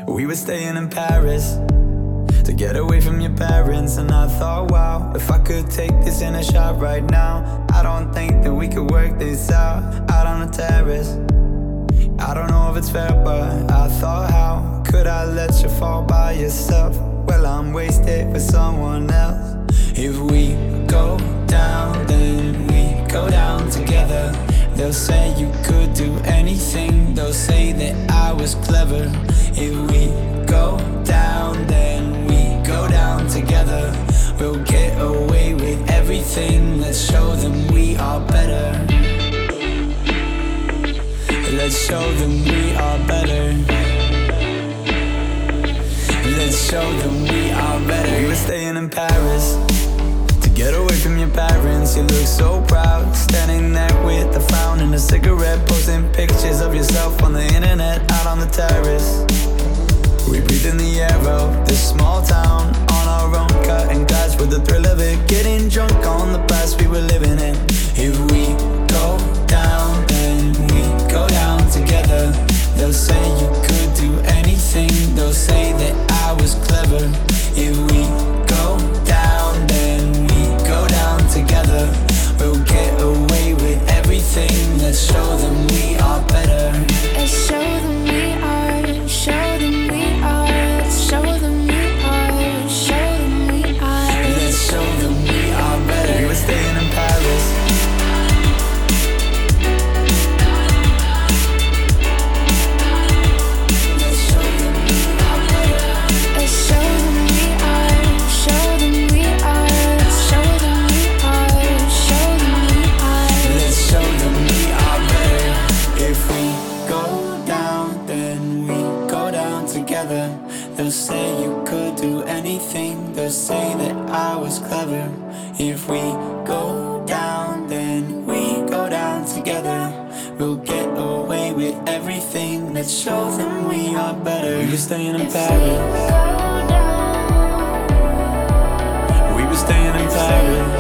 We were staying in Paris to get away from your parents. And I thought, wow, if I could take this in a shot right now, I don't think that we could work this out on the terrace. I don't know if it's fair, but I thought, how could I let you fall by yourself? Well, I'm wasted for someone else. If we go down, then we go down together. They'll say you could do anything, they'll say that I was clever. If we go down, then we go down together. We'll get away with everything, let's show them we are better. Let's show them we are better. Let's show them we are better. We were staying in Paris to get away from your parents. You look so proud, standing there with a frown and a cigarette, posting pictures of yourself on the internet, out on the terrace. We breathe in the air of this small town, on our own, cutting glass with the thrill of it, getting drunk on the past we were living in. If we go down, then we go down together. They'll say you could do anything, they'll say that I was clever. If we go down, then we go down together. We'll get away with everything, let's show them we are better. Let's show them we are, show them we are, show them we are, show them we are. Let's show them we are better. We were staying in Paris. They'll say you could do anything, they'll say that I was clever. If we go down, then we go down together. We'll get away with everything, let's show them we are better. We were staying in Paris. We were staying in Paris.